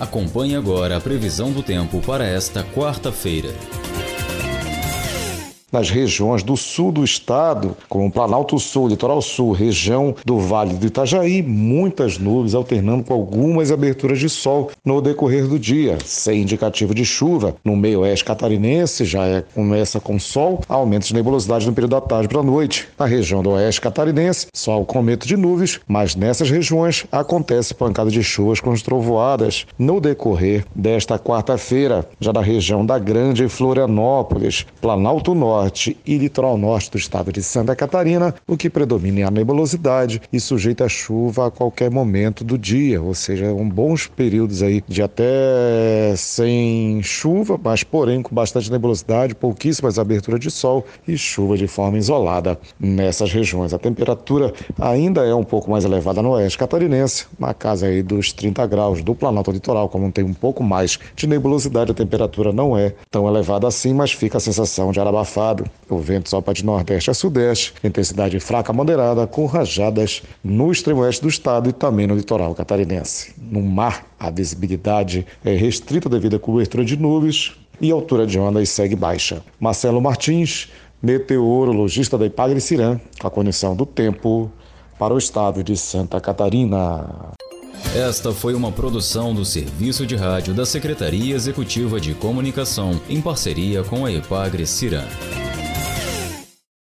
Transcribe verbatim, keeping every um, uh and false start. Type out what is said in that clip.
Acompanhe agora a previsão do tempo para esta quarta-feira. Nas regiões do sul do estado, como Planalto Sul, Litoral Sul, região do Vale do Itajaí, muitas nuvens alternando com algumas aberturas de sol no decorrer do dia, sem indicativo de chuva. No meio oeste catarinense já é, começa com sol, aumentos de nebulosidade no período da tarde para a noite. Na região do oeste catarinense, sol com aumento de nuvens, mas nessas regiões acontece pancada de chuvas com trovoadas no decorrer desta quarta-feira. Já na região da Grande Florianópolis, Planalto Norte e litoral norte do estado de Santa Catarina, o que predomina é a nebulosidade e sujeita a chuva a qualquer momento do dia, ou seja, um bons períodos aí de até sem chuva, mas porém com bastante nebulosidade, pouquíssimas aberturas de sol e chuva de forma isolada nessas regiões. A temperatura ainda é um pouco mais elevada no oeste catarinense, na casa aí dos trinta graus do Planalto Litoral, como tem um pouco mais de nebulosidade, a temperatura não é tão elevada assim, mas fica a sensação de ar abafado. O vento sopra de nordeste a sudeste, intensidade fraca a moderada, com rajadas no extremo oeste do estado e também no litoral catarinense. No mar, a visibilidade é restrita devido à cobertura de nuvens e a altura de ondas segue baixa. Marcelo Martins, meteorologista da Ipagre-Cirã, com a condição do tempo para o estado de Santa Catarina. Esta foi uma produção do Serviço de Rádio da Secretaria Executiva de Comunicação, em parceria com a Ipagre-Cirã.